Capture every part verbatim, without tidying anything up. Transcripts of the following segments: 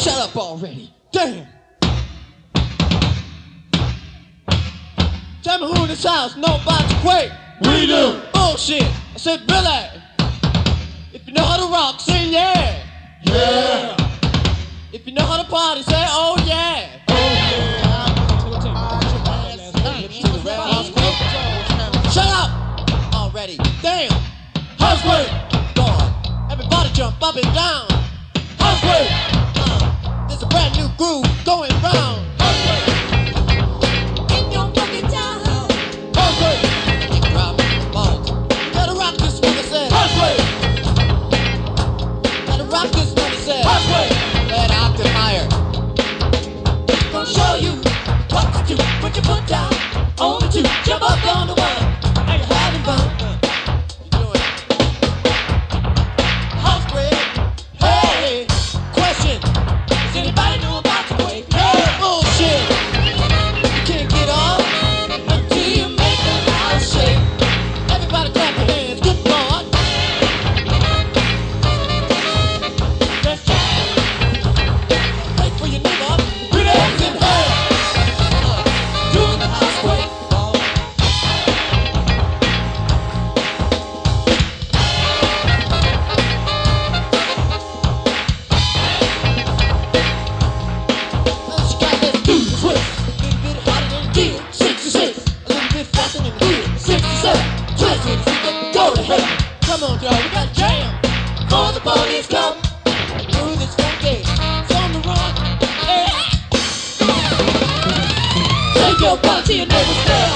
Shut up already. Damn. Tell me who in this house know about to quake. We do. Bullshit. I said Billy. If you know how to rock, say yeah. Yeah. If you know how to party, say oh yeah. Shut up already. Damn. Housequake. Go on. Everybody jump up and down. Housequake. Uh, there's a brand new groove going round. In your fucking town. Housequake. Kick drop the balls. You gotta rock this one, I said. Housequake. Gotta rock this one, I said. Housequake. That octave higher. Gonna show you what to do. Put your foot down on the two. Jump up on the one. Are you having fun? You doing it? House break. Hey, question. Does anybody know about the quake? Hey, bullshit. You can't get off Until you make the house shake. Everybody clap your hands. Good Lord. Let's jam. Wait for your neighbor. Grenades in hell. Doing the house quake. Now she got this do the twist. A little bit harder than gear. sixty-six. A little bit faster than gear. sixty-seven. Twist it, see that go to heaven. Come on, y'all, we got jam. For the police come. Through this front gate. It's on the run. Hey. Take your body to your neighbor's there.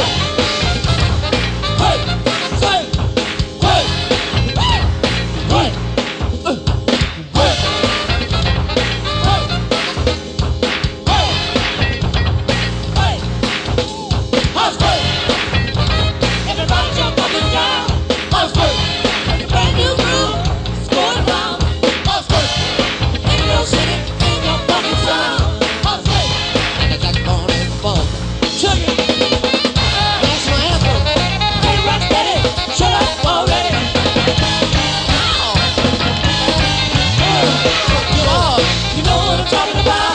Hey. Say. Hey. Hey. Hey. Hey. Hey. Hey. Housequake. Everybody jump up and down. Housequake. Like a brand new groove. It's going round. Housequake. In your city, in your fucking town. Housequake. And it's like on and ball. Check it. That's my anthem. Hey, Rocksteady, shut up already. Ow. Get off. You know what I'm talking about.